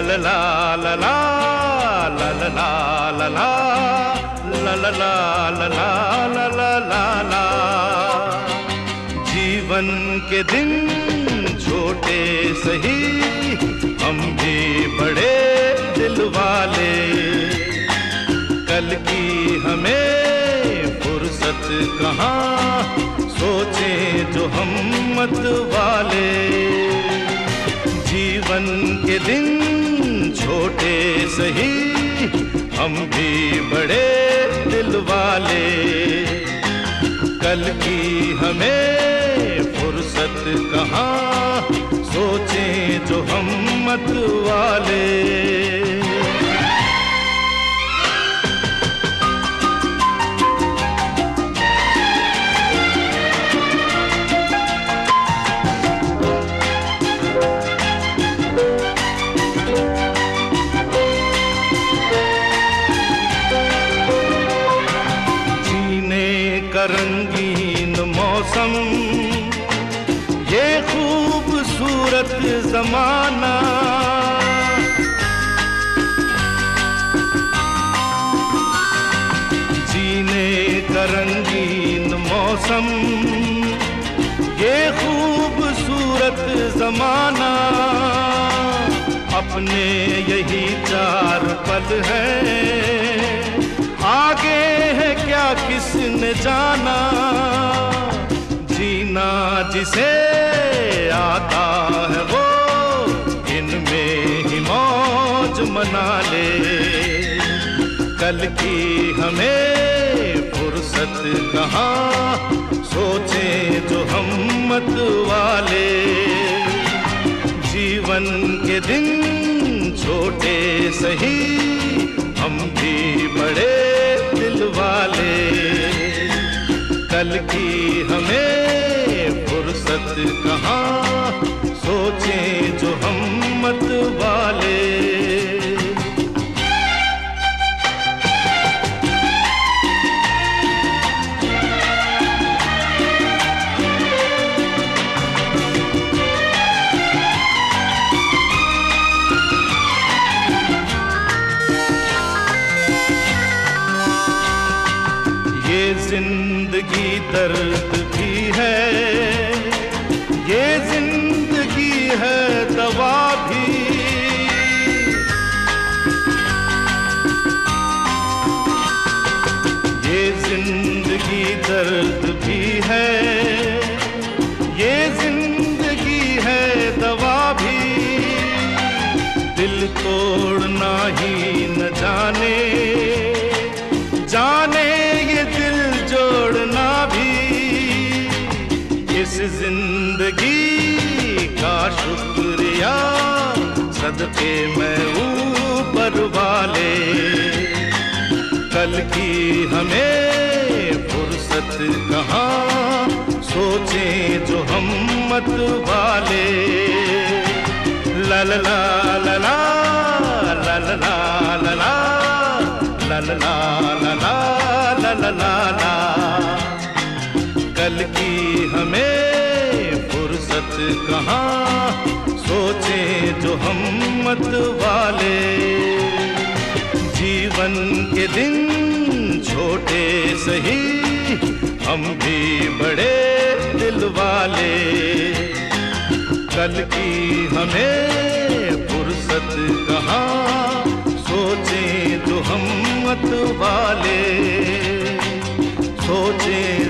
ला ला ला ला ला ला ला ला ला ला ला ला ला ला ला ला। जीवन के दिन छोटे सही, हम भी बड़े दिल वाले। कल की हमें फुर्सत कहाँ, सोचें जो हम मत वाले। जीवन के दिन छोटे सही, हम भी बड़े दिल वाले। कल की हमें फुर्सत कहाँ, सोचें जो हम मत वाले। रंगीन मौसम, ये खूबसूरत जमाना, जीने का रंगीन मौसम, ये खूबसूरत जमाना। अपने यही चार पल हैं, आगे है क्या किसने जाना। जीना जिसे आता है वो इनमें ही मौज मना ले। कल की हमें फुर्सत कहाँ, सोचें जो हम मत वाले। जीवन के दिन छोटे सही, हम भी बड़े दिल वाले। कल की हमें फुर्सत कहाँ, सोचें जो हम मत वाले। जिंदगी दर्द भी है, ये जिंदगी है दवा भी। ये जिंदगी दर्द भी है, ये जिंदगी है दवा भी। दिल तोड़ना ही न जाने, जाने ये दिल जोड़ना भी। इस जिंदगी का शुक्रिया सदके मैं ऊपर वाले। कल की हमें फुर्सत कहाँ, सोचें जो हम मत वाले। ला ला ला ला ला ला ला ला ला ला ला ला ला ला ला ला। कल की हमें फुर्सत कहाँ, सोचें जो हम मत वाले। जीवन के दिन छोटे सही, हम भी बड़े दिल वाले। कल की हमें फुर्सत कहाँ, सोचें जो हम मत वाले। सोचें